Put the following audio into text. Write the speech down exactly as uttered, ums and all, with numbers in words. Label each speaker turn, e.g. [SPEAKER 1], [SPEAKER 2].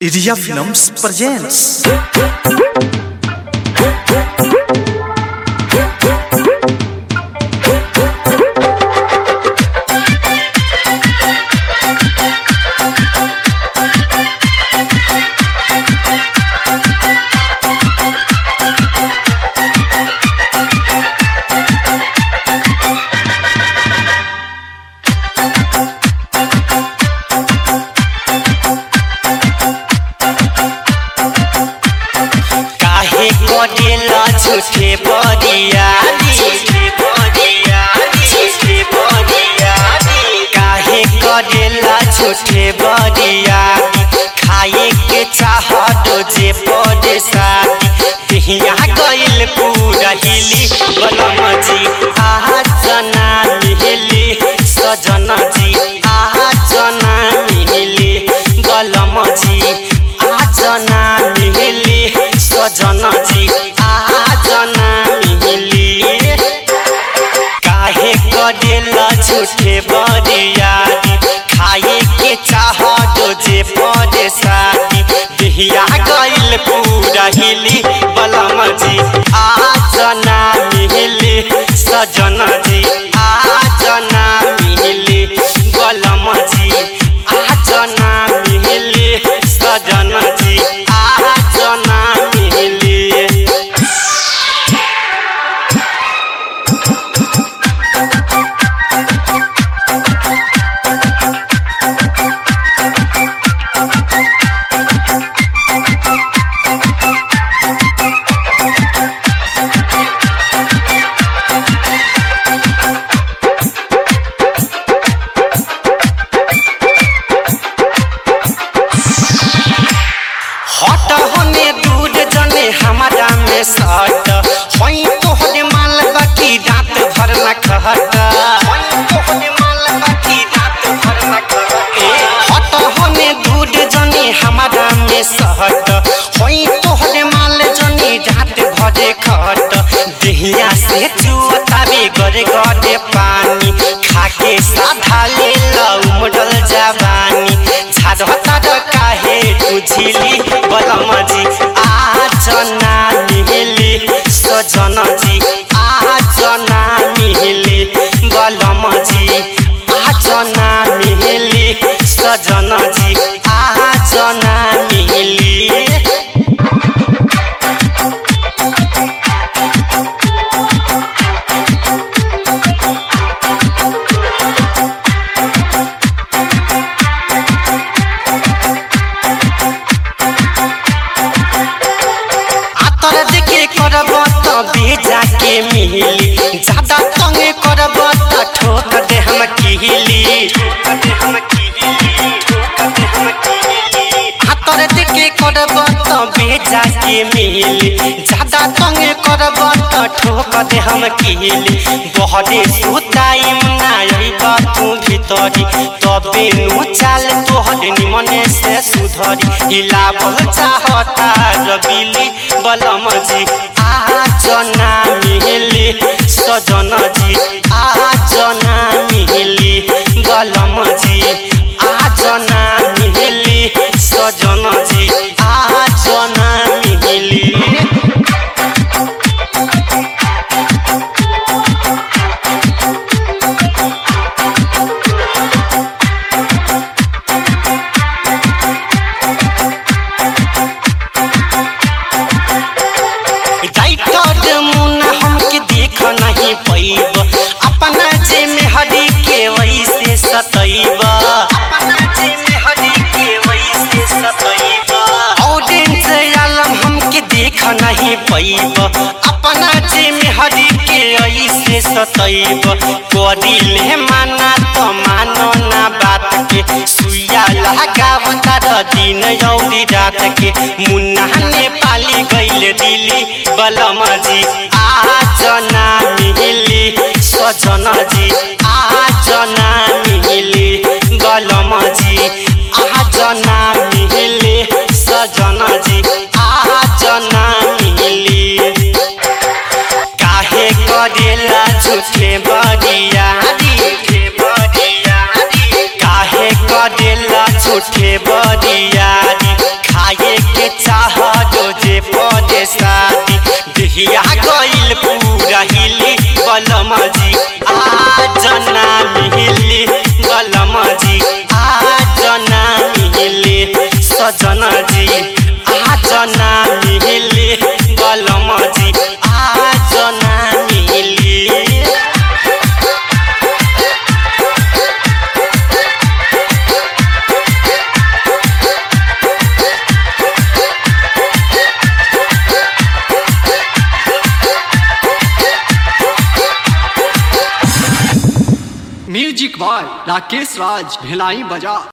[SPEAKER 1] Iria Films presents
[SPEAKER 2] झूठे बरिया काहे करेला झूठे बरिया खाए के चाहत जे परेशानी दिहिया गइल पूरा हिली बलम जी आ जना मिली सजन जी आ जना मिली बलम जी आ जना मिली सजन जी करेला झूठे बरियारी खाए के चाहत जे परेशानी दिहिया गइल पूरा हिली बलम जी आ जना मिली सजन जी आ जना मिली बलम जी आ जना मिली सजन जी आ जना मिली हमारा में सट होई तोहरे माल बाकी रात भर न कहत होई तोहरे माल बाकी रात भर न कहत हट होने दूर जनी हमारा में सहट होई तोहरे माल जनी रात भर खट देहिया से चुअतावे गरे गरे पानी खाके साधा ले उमड़ल जवानी झाड़ता काहे तुझिली बलम जी आ जना मिली सजन जी आ जना मिली बलम जी आ जना मिली सजन जी आ जना मिली बेजा के मिली ज्यादा तंग करब त ठोक दे हम किली हाथर देखे करब त बेजा के मिली ज्यादा तंग करब त ठोक दे हम किली बहरे सुताई ना तू भीतरी तबे नु चाल तोहर निमने से सुधरी हिलावल चाहता रबिली बलम जी आ जना मिली सजन जी आ जना मिली बलम जी आ जना मिली सजन जी आ जना मिली नहीं पैब अपना जे में हरी के वैसे सतैब अपना जे में हरी के वैसे सतैब ऑडियंस आलम हमके देख नहीं पैब अपना जे में हरी के वैसे सतैब करी ले माना तो मानो ना बात के सुइया लगावता र दिन औरी रात के मुन्ना ने पाली गइल दिली बलम जी आ जना मिली सजन जी आ जना मिली बलम जी आ जना मिली सजन जी आ जना मिली काहे करेला झूठे बरियारी काहे करेला झूठे बरियारी ना मिली बलम जी आज ना मिली।
[SPEAKER 3] म्यूजिक बॉय राकेश राज भिलाई बजा।